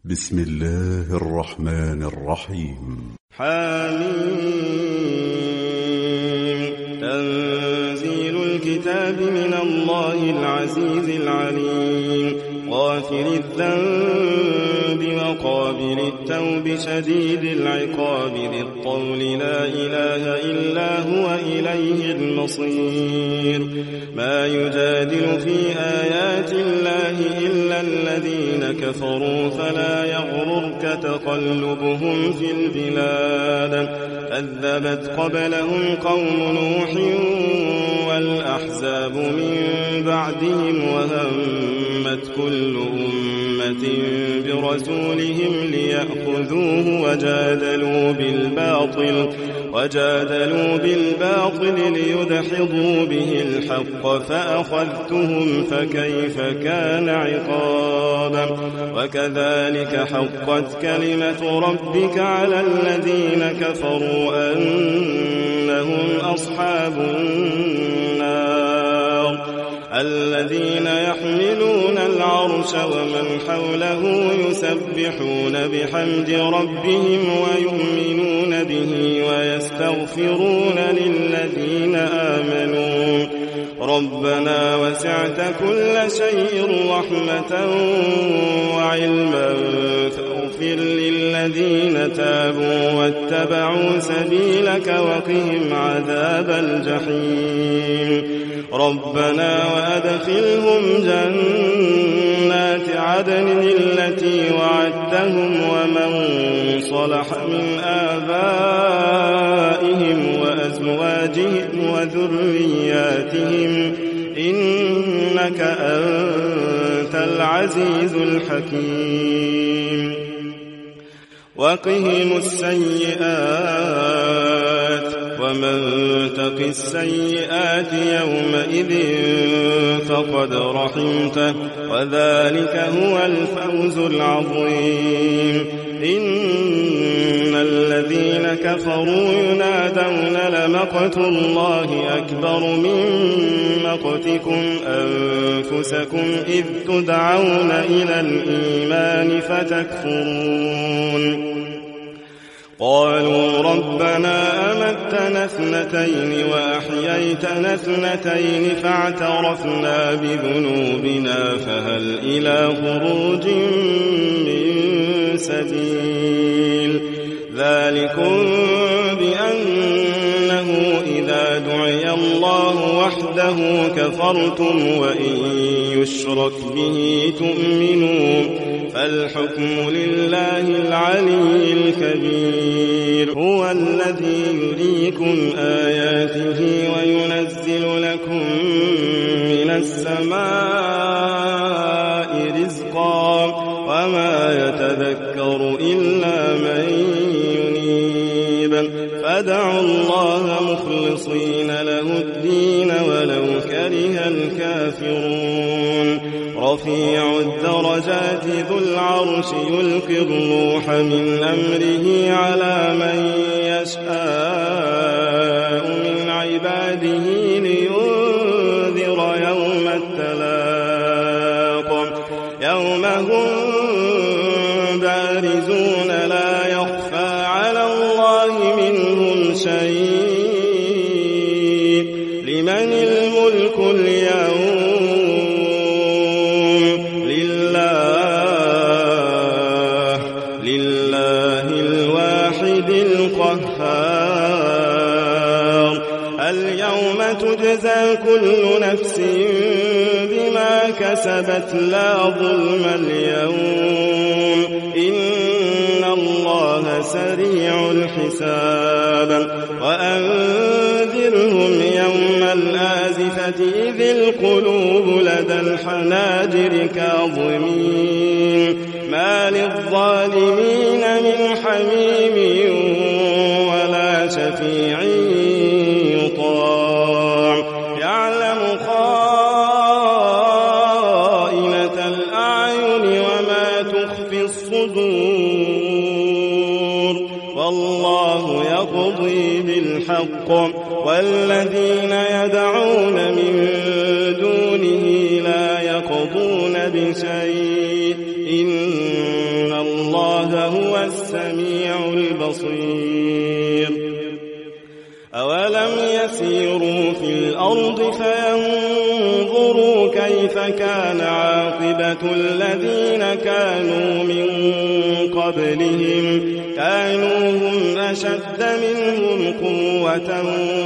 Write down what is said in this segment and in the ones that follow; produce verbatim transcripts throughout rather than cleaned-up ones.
بسم الله الرحمن الرحيم. حميم. تنزيل الكتاب من الله العزيز العليم. غافر الذنب وقابل التوب شديد العقاب ذي الطول لا إله إلا هو إليه المصير. ما يجادل في آيات الله إلا الذين كفروا فلا يغررك تقلبهم في البلاد. كذبت قبلهم قوم نوح والأحزاب من بعدهم وهمت كل أمة برسولهم ليأخذوه وجادلوا بالباطل وجادلوا بالباطل ليدحضوا به الحق فأخذتهم فكيف كان عقابا. وكذلك حقت كلمة ربك على الذين كفروا أنهم أصحاب النار. الذين يحملون العرش ومن حوله يسبحون بحمد ربهم ويؤمنون به ويستغفرون للذين آمنوا ربنا وسعت كل شيء رحمة وعلما فاغفر للذين تابوا واتبعوا سبيلك وقهم عذاب الجحيم. ربنا وأدخلهم جنات عدن التي وعدتهم ومن صلح من آبائهم وأزواجهم وذرياتهم إنك أنت العزيز الحكيم. وقهم السيئات ومن تق السيئات يومئذ فقد رحمته وذلك هو الفوز العظيم. إن الذين كفروا ينادون لمقت الله أكبر من مقتكم أنفسكم إذ تدعون إلى الإيمان فتكفرون. قالوا ربنا أمتنا اثنتين وأحييتنا اثنتين فاعترفنا بذنوبنا فهل إلى خروج من سبيل. ذلكم بأنه إذا دعي الله وحده كفرتم وإن يشرك به تؤمنون فالحكم لله العلي الكبير. هو الذي يريكم آياته وينزل لكم من السماء رزقا وما يتذكر إلا من ينيب. فادعوا الله مخلصين له الدين ولو كره الكافرون. رفيع الدرجات ذو العرش يلقي الروح من أمره على من يشاء من عباده لينذر يوم التلاق يوم هم بارزون لا يخفى على الله منهم شيء. لمن الملك اليوم؟ اليوم تجزى كل نفس بما كسبت لا ظلم اليوم إن الله سريع الحساب. وأنذرهم يوم الآزفة إذ القلوب لدى الحناجر كاظمين ما للظالمين من حميم ولا شفيع يطاع. يعلم خائنة الأعين وما تخفي الصدور والله يقضي بالحق والذين يدعون من دونه لا يقضون بشيء إن الله الله هو السميع البصير. أولم يسيروا في الأرض فينظروا كيف كان عاقبة الذين كانوا من قبلهم كانوا هم أشد منهم قوة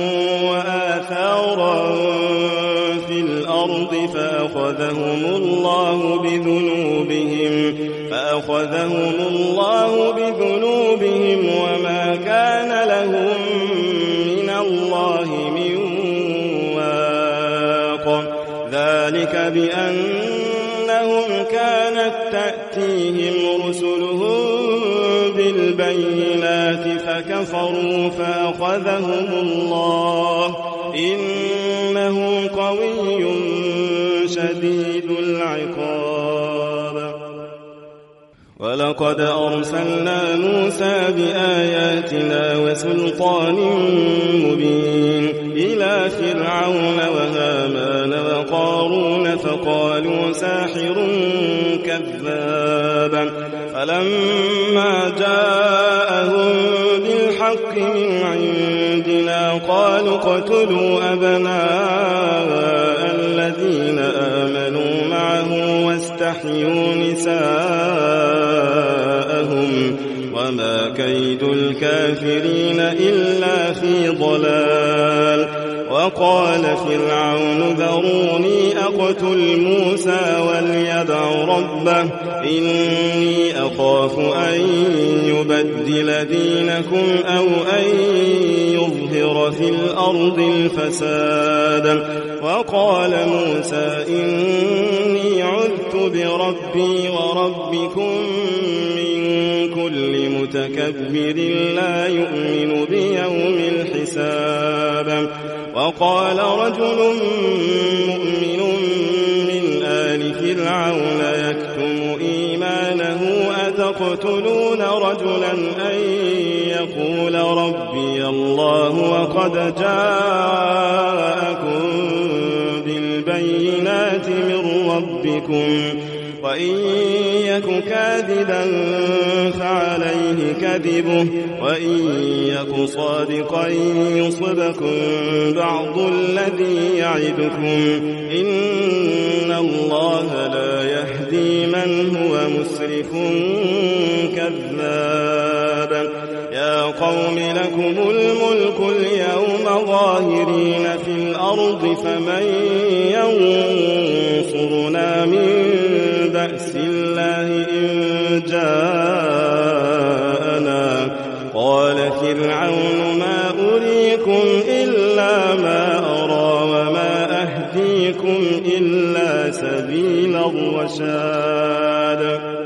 وآثارا في الأرض فأخذهم الله بذنوبهم فأخذهم الله بذنوبهم وما كان لهم من الله من واق. ذلك بأنهم كانت تأتيهم رسلهم بالبينات فكفروا فأخذهم الله إنه قوي شديد العقاب. ولقد أرسلنا موسى بآياتنا وسلطان مبين إلى فرعون وهامان وقارون فقالوا ساحر كذاب. فلما جاءهم بالحق من عندنا قالوا اقتلوا أبناء الذين آمنوا معه واستحيوا نساءهم وما كيد الكافرين إلا في ضلال. وقال فرعون ذروني أقتل موسى وليدع ربه إني أخاف أن يبدل دينكم أو أن يظهر في الأرض الفساد. وقال موسى إني عذت بربي وربكم من كل متكبر لا يؤمن بيوم الحساب. وقال رجل مؤمن من آل فرعون يكتم إيمانه أتقتلون رجلا أن يقول ربي الله وقد جاءكم بالبينات من ربكم وإن يك كاذبا فعليه كذبه وإن يك صادقا يصبكم بعض الذي يعدكم إن الله لا يهدي من هو مسرف كذاب. يا قوم لكم الملك اليوم ظاهرين في الأرض فمن ينصرنا من بأس الله إن جاءنا. قال فرعون ما أريكم إلا ما أرى وما أهديكم إلا سبيل الرشاد.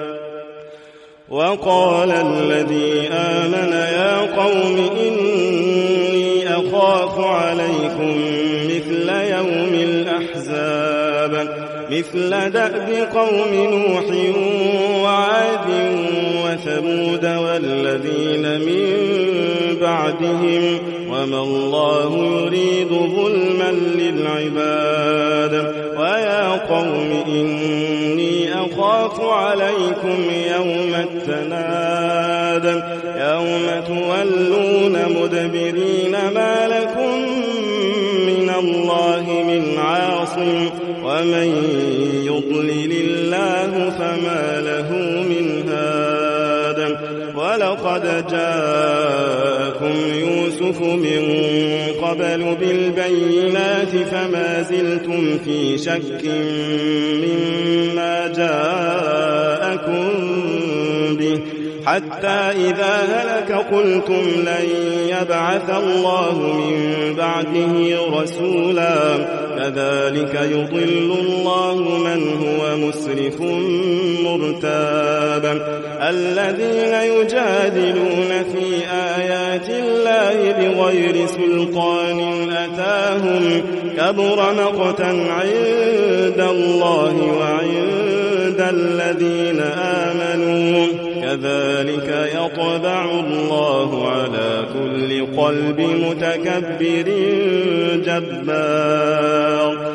وقال الذي آمن يا قوم إني أخاف عليكم مثل يوم الأحزاب مثل دأب قوم نوح وعاد وثمود والذين من بعدهم وما الله يريد ظلما للعباد. ويا قوم إني أخاف عليكم يوم التناد يوم تولون مدبرين ما لكم من الله من عاصم ومن يضلل الله فما له من هاد. ولقد جاءكم يوسف من قبل بالبينات فما زلتم في شك مما جاءكم به حتى إذا هلك قلتم لن يبعث الله من بعده رسولا كذلك يضل الله من هو مسرف مرتاب. الذين يجادلون في آيات الله بغير سلطان أتاهم كبر مقتا عند الله وعند الذين آمنوا كذلك يطبع الله على كل قلب متكبر جبار.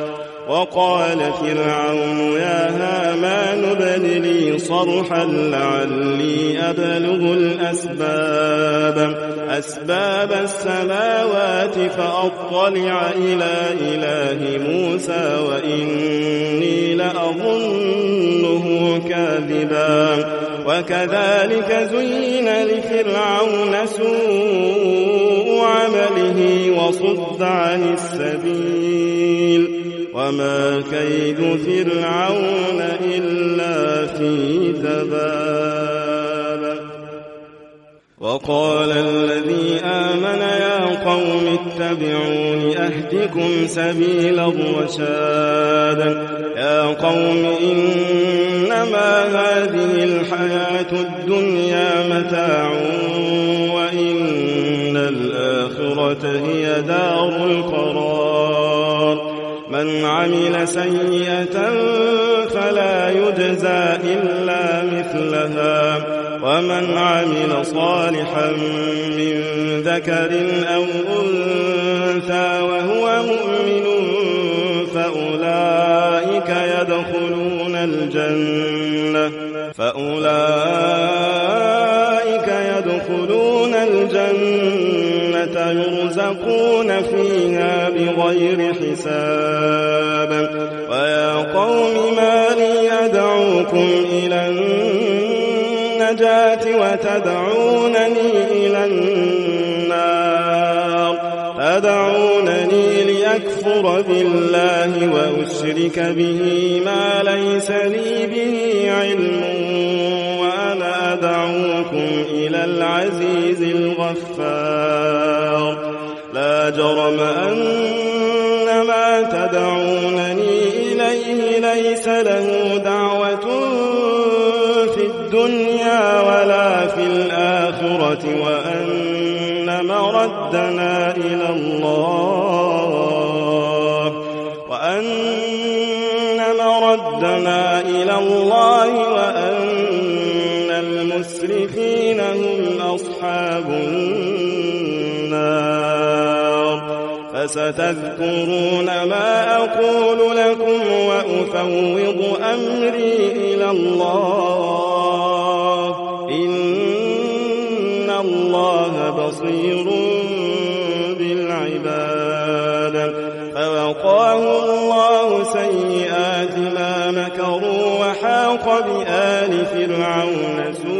وقال فرعون يا هامان ابن لي صرحا لعلي أبلغ الأسباب أسباب السماوات فأطلع إلى إله موسى وإني لأظنه كاذبا وكذلك زين لفرعون سوء عمله وصد عن السبيل وما كيد فرعون إلا في تباب. وقال الذي آمن يا قوم اتبعون أهدكم سبيل الرشاد يا قوم إنما هذه الحياة الدنيا متاع وإن الآخرة هي دار القرار من عمل سيئة فلا يجزى إلا مثلها ومن عمل صالحا من ذكر أو أنثى وهو مؤمن فأولئك يدخلون الجنة فأولئك يدخلون الجنة يرزقون فيها بغير حساب. ويا قوم ما لي أدعوكم إلى النجاة وتدعونني إلى النار تدعونني لأكفر بالله وأشرك به ما ليس لي به علم وأنا أدعوكم إلى العزيز الغفار لا جرم أن ما تدعونني إليه ليس له دعوة في الدنيا ولا في الآخرة وأن مردنا إلى الله وأن مردنا إلى الله وأن المسرفين هم أصحاب النار. فستذكرون ما أقول لكم وأفوض أمري إلى الله إن الله بصير بالعباد. فوقاه الله سيئات ما مكروا وحاق بآل فرعون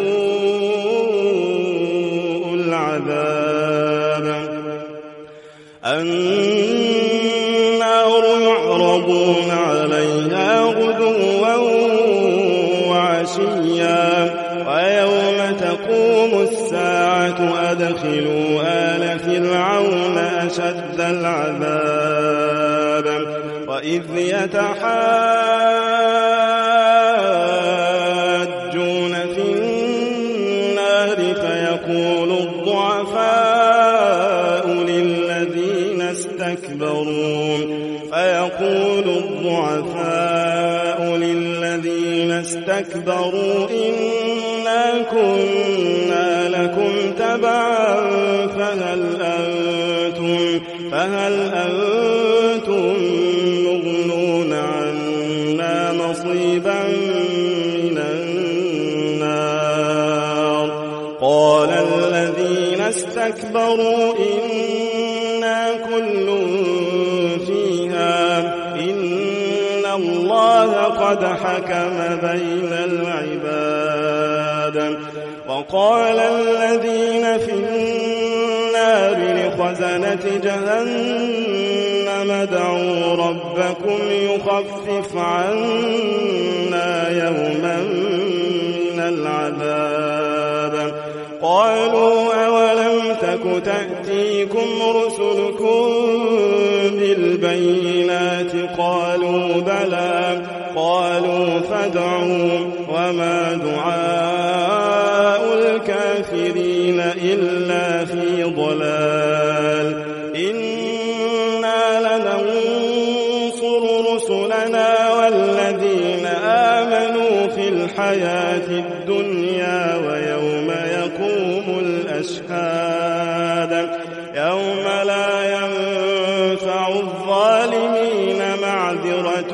سوء العذاب. النار يعرضون عليها غدوا وعشيا ويوم تقوم الساعة أدخلوا آل فرعون أشد العذاب. وإذ يتحاجون في النار فيقول الضعفاء للذين استكبروا فيقول الضعفاء للذين استكبروا إنا كنا لكم تبعا فهل أنتم فهل أنتم مغنون عنا نصيبا من النار. قال الذين استكبروا إنا كل فيها إن الله قد حكم بين العباد. وقال الذين في النار لخزنة جهنم ادعوا ربكم يخفف عنا يوما من العذاب. قالوا أولم تك تأتيكم رسلكم بالبينات قالوا بلى قالوا فادعوا وما دعاء الكافرين إلا في ضلال. إنا لننصر رسلنا والذين آمنوا في الحياة الدنيا ويوم يقوم الأشهاد يوم لا ينفع الظالمين معذرتهم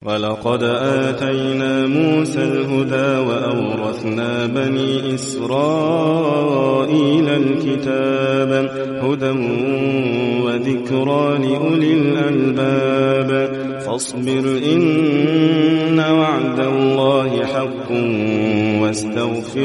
ولقد آتينا موسى الهدى وأورثنا بني إسرائيل الكتاب هدى وذكرى لأولي الألباب فاصبر إن وعد الله حق واستغفر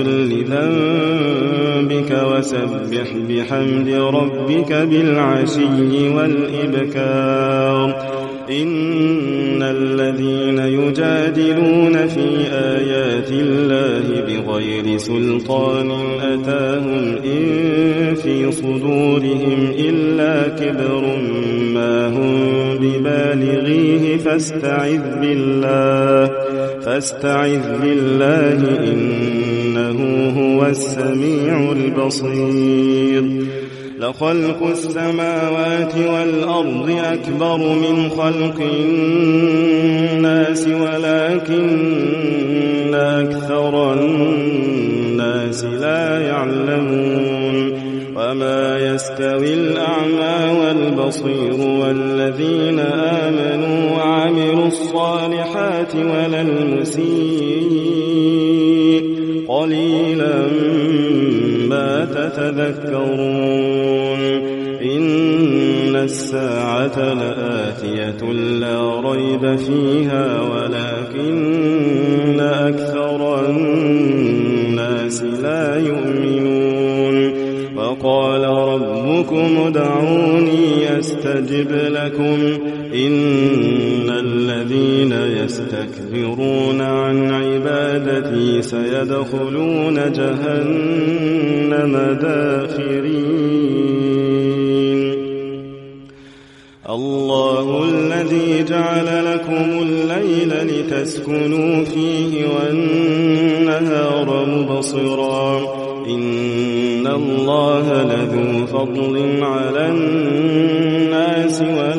لذنبك وسبح بحمد ربك بالعشي والإبكار إن الذين يجادلون في آيات الله بغير سلطان أتاهم إن في صدورهم إلا كبر ما هم ببالغيه فاستعذ بالله فاستعذ بالله إنه هو السميع البصير لخلق السماوات والأرض أكبر من خلق الناس ولكن أكثر الناس لا يعلمون وما يستوي الأعمى والبصير والذين آمنوا وعملوا الصالحات ولا المسيء قليلا ما تتذكرون إن الساعة لآتية لا ريب فيها ولكن أكثر الناس لا يؤمنون وقال ربكم ادعوني أستجب لكم إن الذين يستكبرون عن عبادتي سيدخلون جهنم داخرين الله الذي جعل لكم الليل لتسكنوا فيه والنهار مبصرا إن الله لذو فضل على الناس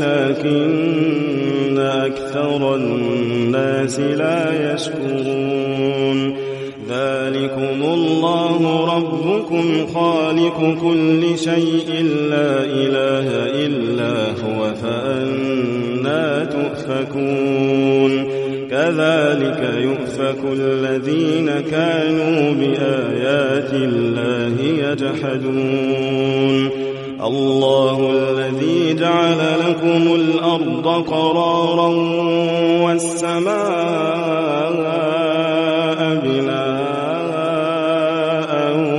ولكن أكثر الناس لا يشكرون ذلكم الله ربكم خالق كل شيء لا إله إلا هو فأنى تؤفكون كذلك يؤفك الذين كانوا بآيات الله يجحدون الله الذي جعل لكم الأرض قرارا والسماء بناء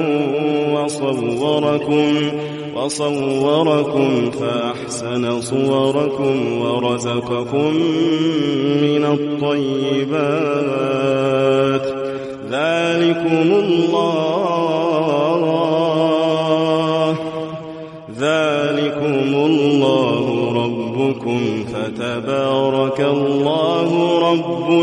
وصوركم وصوركم فأحسن صوركم ورزقكم من الطيبات ذلكم الله ذلكم الله ربكم فتبارك الله رب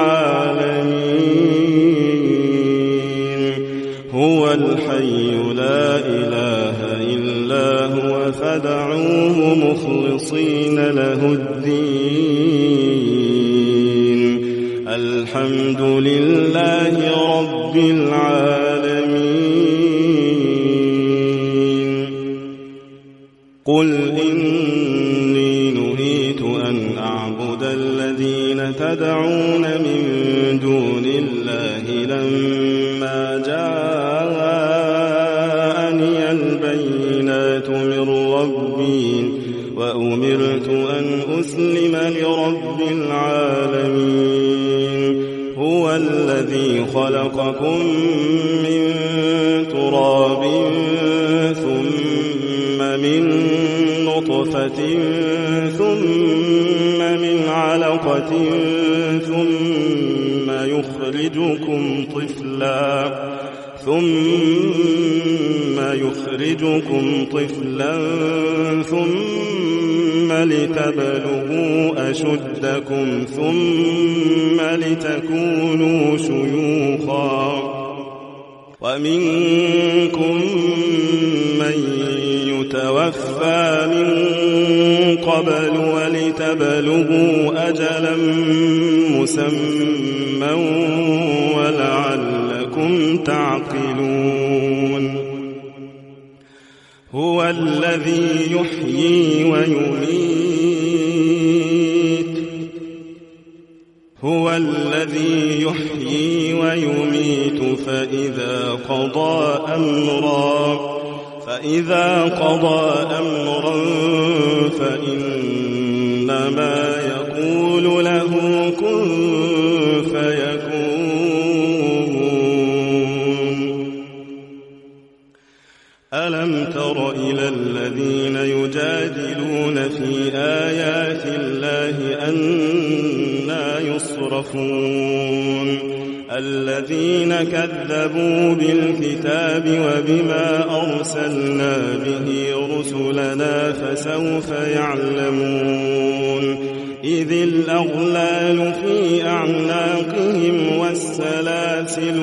العالمين هو الحي لا إله إلا هو فادعوه مخلصين له الدين الحمد لله رب العالمين قل إني نهيت أن أعبد الذين تدعون من دون الله لما جاءني البينات من ربي وأمرت أن أسلم لرب العالمين هو الذي خلقكم من تراب ثم من نطفة ثم من علقة ثم يخرجكم طفلا ثم يخرجكم طفلا ثم لتبلغوا أشدكم ثم لتكونوا شيوخا ومنكم من يتوفى من قبل ولتبلغوا أجلا مسمى ولعلكم تعقلون هو الذي يحيي ويميت فإذا قضى أمرا فإذا قضى أمرا فإنما يقول له كن فيكون. ألم تر إلى الذين يجادلون في آيات الله أنى يصرفون الذين كذبوا بالكتاب وبما أرسلنا به رسلنا فسوف يعلمون إذ الأغلال في أعناقهم والسلاسل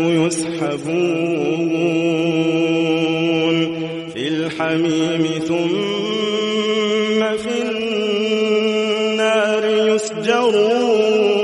يسحبون في الحميم ثم في النار يسجرون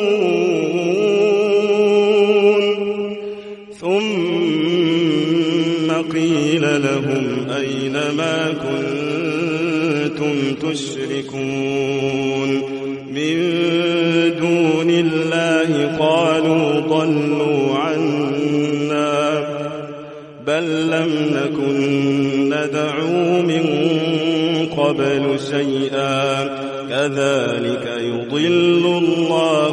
قيل لهم أين ما كنتم تشركون من دون الله قالوا ضلوا عنا بل لم نكن ندعو من قبل شيئا كذلك يضل الله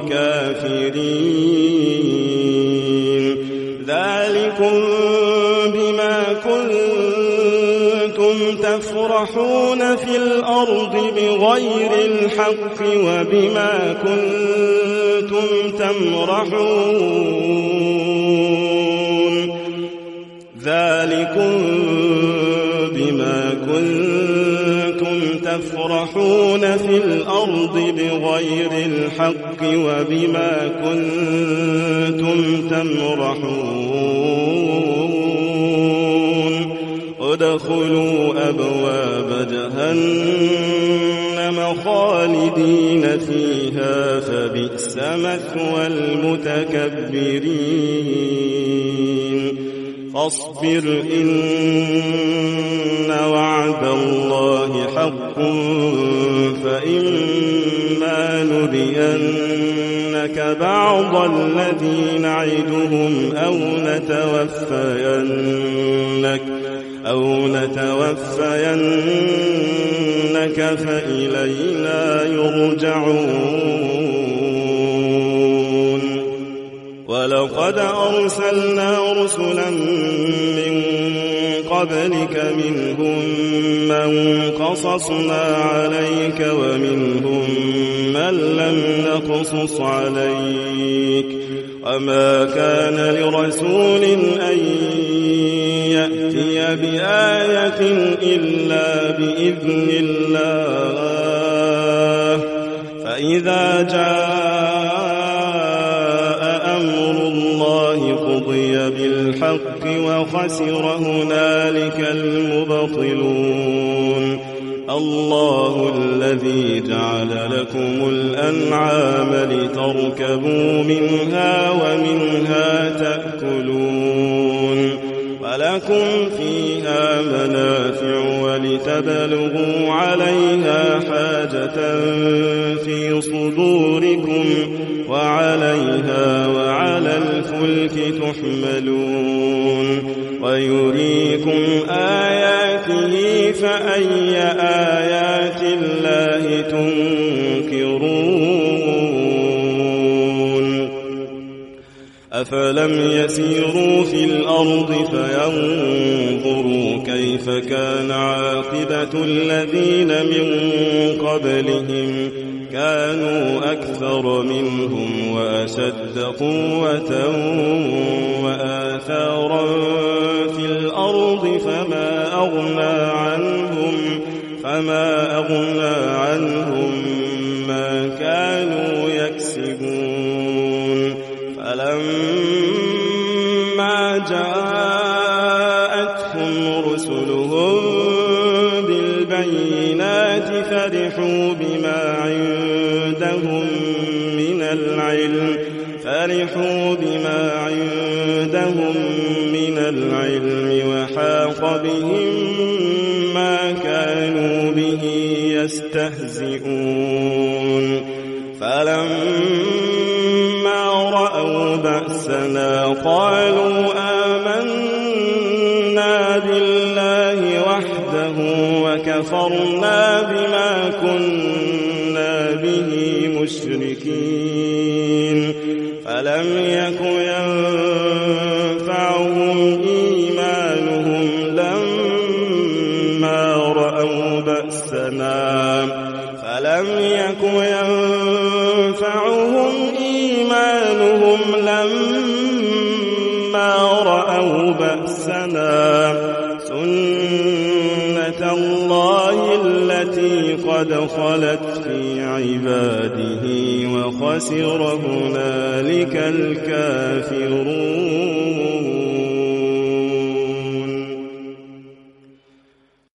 الكافرين. ذلكم بما كنتم تفرحون في الأرض بغير الحق وبما كنتم تمرحون ذلكم بما كنتم تفرحون في الأرض بغير الحق وبما كنتم تمرحون ادخلوا أبواب جهنم خالدين فيها فبئس مثوى المتكبرين. فاصبر إن وعد الله حق فإما نرينك بعض الذي نعدهم أو نتوفينك أو نتوفينك فإلينا يرجعون. ولقد أرسلنا رسلا من قبلك منهم من قصصنا عليك ومنهم من لم نقصص عليك وما كان لرسول أن يأتي بآية إلا بإذن الله فإذا جاء أمر الله قضي بالحق وخسر هنالك المبطلون. الله الذي جعل لكم الأنعام لتركبوا منها ومنها تأكلون ولكم فيها منافع ولتبلغوا عليها حاجة في صدوركم وعليها وعلى الفلك تحملون ويريكم آياته فأي آيات الله تنكرون. أفلم يسيروا في الأرض فينظروا كيف كان عاقبة الذين من قبلهم كانوا أكثر منهم وأشد قوة وآثارا في الأرض فما أغنى عنهم فما أغنى عنهم ما كانوا يكسبون. فلما جاءتهم رسلهم بالبينات فرحوا بما عندهم من العلم فرحوا بما عندهم من العلم وحاق بهم ما كانوا به يستهزئون. فلما رأوا بأسنا قالوا آمنا بالله وحده وكفرنا بما كنا به مشركين فلم يك ينفعهم إيمانهم لما رأوا بأسنا فلم يك ينفعهم إيمانهم لما رأوا بأسنا سنة الله التي قد خلت في عباده وخسر هنالك الكافرون.